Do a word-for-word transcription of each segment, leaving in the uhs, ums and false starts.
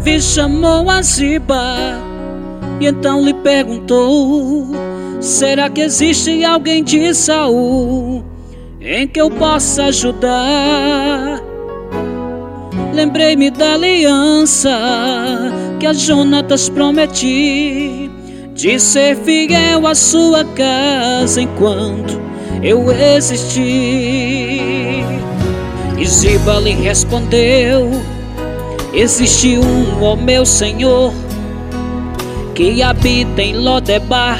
Davi chamou a Ziba e então lhe perguntou: será que existe alguém de Saul em que eu possa ajudar? Lembrei-me da aliança que a Jonatas prometi, de ser fiel à sua casa enquanto eu existi. E Ziba lhe respondeu: existe um, ó meu Senhor, que habita em Lodebar,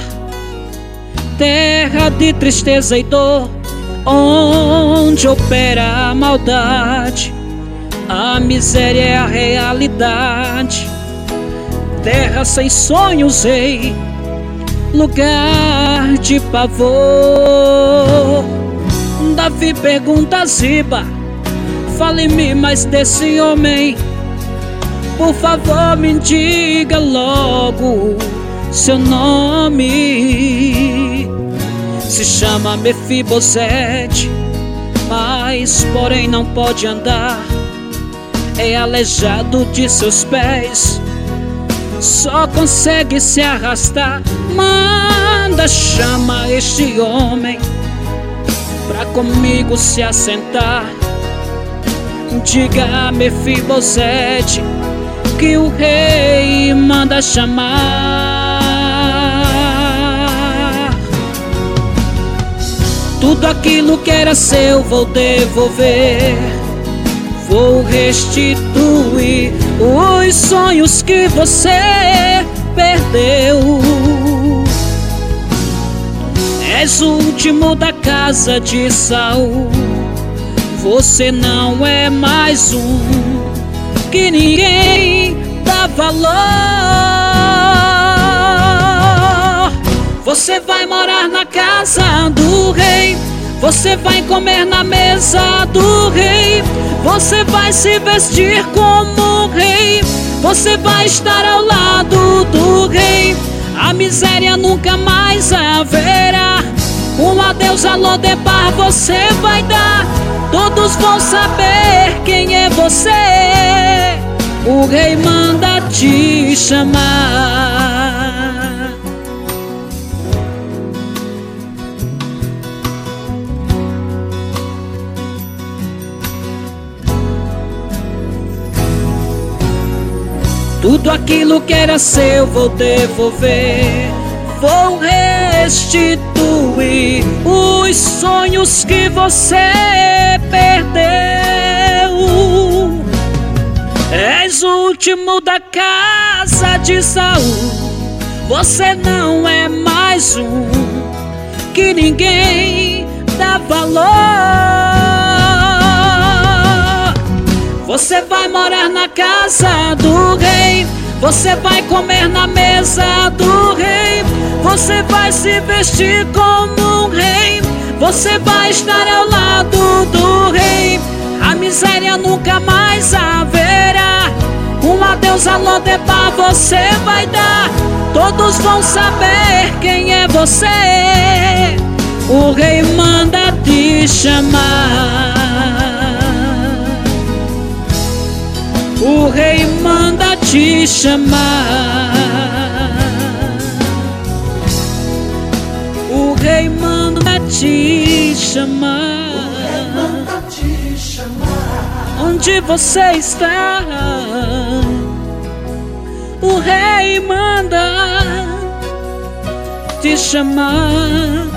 terra de tristeza e dor, onde opera a maldade, a miséria é a realidade. Terra sem sonhos, ei, lugar de pavor. Davi pergunta a Ziba: fale-me mais desse homem, por favor me diga logo seu nome. Se chama Mefibosete, mas porém não pode andar, é aleijado de seus pés, só consegue se arrastar. Manda, chama este homem pra comigo se assentar. Diga a Mefibosete que o rei manda chamar. Tudo aquilo que era seu vou devolver, vou restituir os sonhos que você perdeu. És o último da casa de Saul, você não é mais um que ninguém dá valor. Você vai morar na casa do rei, você vai comer na mesa do rei, você vai se vestir como rei, você vai estar ao lado do rei. A miséria nunca mais haverá, um adeus a Lodebar você vai dar. Todos vão saber quem é você, o rei manda te chamar. Tudo aquilo que era seu vou devolver, vou restituir os sonhos que você perdeu. És o último da casa de Saul, você não é mais um que ninguém dá valor. Você vai morar na casa do rei, você vai comer na mesa do rei, você vai se vestir como um rei, você vai estar ao lado do rei. A miséria nunca mais haverá, um adeus a Lodebar você vai dar. Todos vão saber quem é você, o rei manda te chamar. O rei manda te chamar. O rei manda te chamar. Onde você está? O rei manda te chamar.